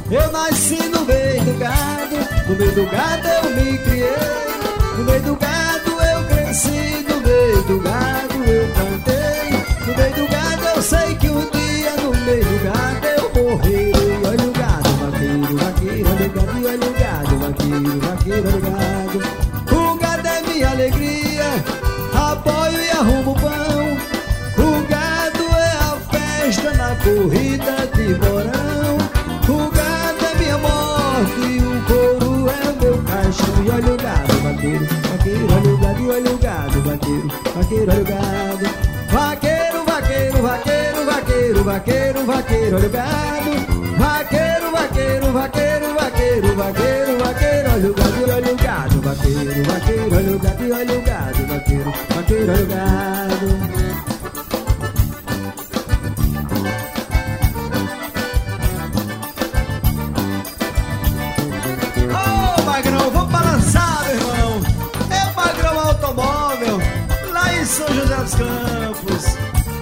Eu nasci no meio do gado, no meio do gado eu me criei, no meio do gado eu cresci, no meio do gado eu cantei, no meio do gado eu sei que um dia no meio do gado eu morrerei. Olha o gado, vaqueiro, vaqueiro, olha o gado, olha o gado, vaqueiro, vaqueiro, olha o gado. O gado é minha alegria, apoio e arrumo pão. O gado é a festa na corrida de Borão. O gado é minha morte, o couro é o meu caixão. E olha o gado, vaqueiro, vaqueiro, olha o gado, olha o gado, vaqueiro, vaqueiro, olha o gado. Vaqueiro, vaqueiro, vaqueiro, vaqueiro, vaqueiro, vaqueiro, olha o gado. Vaqueiro, vaqueiro, vaqueiro, vaqueiro, vaqueiro, vaqueiro, olha o gado, olha o gado. Vaqueiro, vaqueiro, olha o gado, olha o gado. Vaqueiro, vaqueiro, olha o gado. Magrão, vamos balançar, meu irmão. É o Magrão Automóvel, lá em São José dos Campos.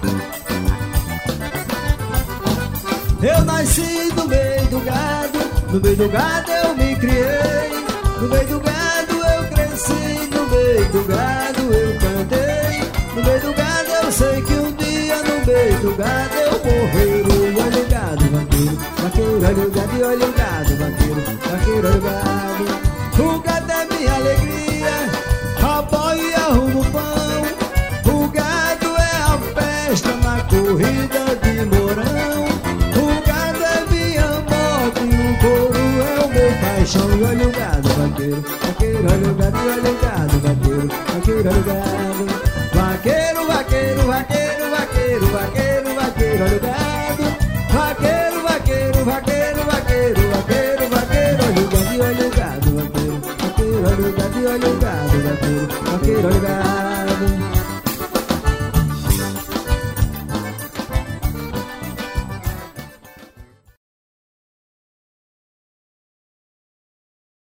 Eu nasci no meio do gado, no meio do gado eu me criei, no meio do gado eu cresci, no meio do gado eu cantei, no meio do gado eu sei que um dia no meio do gado eu morrerei. Olha o gado, vaqueiro, vaqueiro, olha o gado, olha o gado, vaqueiro, vaqueiro, olha o gado. O gado é minha alegria, apoio e arrumo pão. O gado é a festa na corrida de Mourão. O gado é minha morte, o couro é o meu paixão. E olha o gado, vaqueiro, vaqueiro, olha o gado, olha o gado, vaqueiro, vaqueiro, olha o gado. Vaqueiro, vaqueiro, vaqueiro, vaqueiro, vaqueiro, vaqueiro, olha o gado. Vaqueiro, vaqueiro, vaqueiro, vaqueiro, vaqueiro, vaqueiro, olha o gado, olha o gado, vaqueiro, vaqueiro, olha o gado, olha o gado, vaqueiro, vaqueiro, olha o gado.